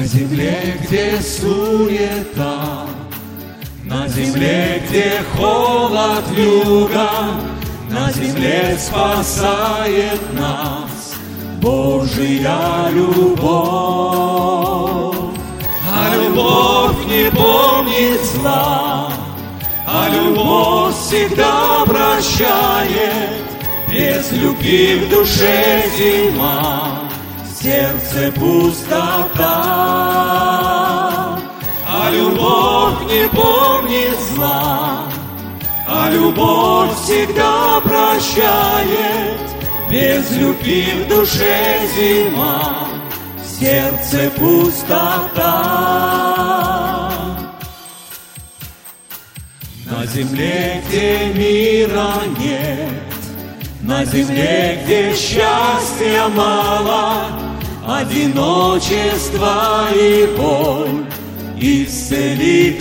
земле, где суета, на земле, где холод вьюга, на земле спасает нас Божья любовь. А любовь не помнит зла, а любовь всегда прощает. Без любви в душе зима, в сердце пустота. А любовь не помнит зла, а любовь всегда прощает. Без любви в душе зима, в сердце пустота. На земле, где мира нет, на земле, где счастья мало, одиночество и боль исцелит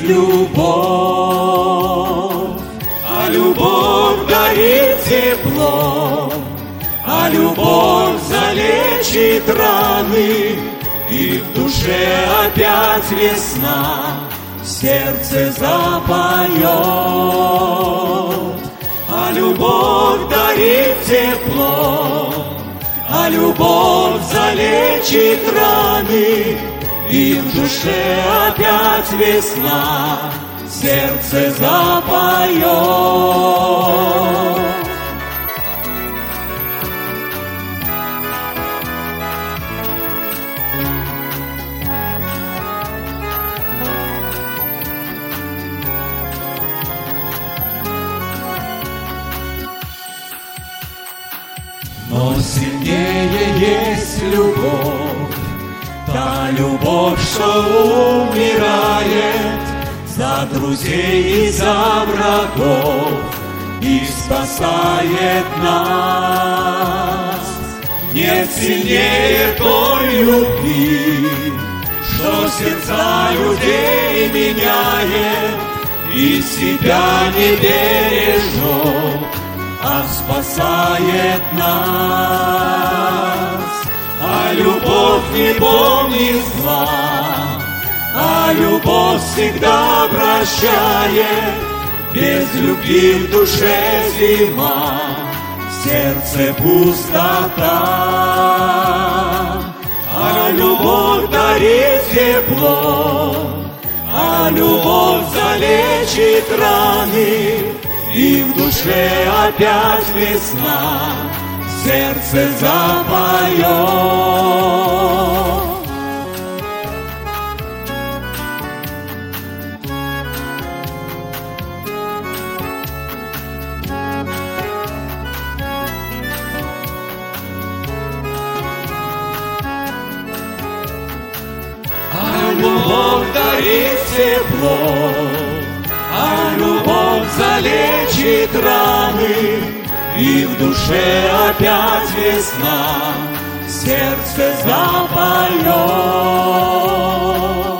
любовь. А любовь дарит тепло, а любовь залечит раны, и в душе опять весна, в сердце запоет. А любовь дарит тепло, а любовь залечит раны, и в душе опять весна, в сердце запоет. Но сильнее есть любовь, та любовь, что умирает за друзей и за врагов и спасает нас. Нет сильнее той любви, что сердца людей меняет и себя не бережет, а спасает нас. А любовь не помнит зла, а любовь всегда прощает. Без любви в душе зима, в сердце пустота. А любовь дарит тепло, а любовь залечит раны, и в душе опять весна, в сердце запоет. А любовь дарит тепло, а любовь залечит раны, и в душе опять весна, в сердце запоет.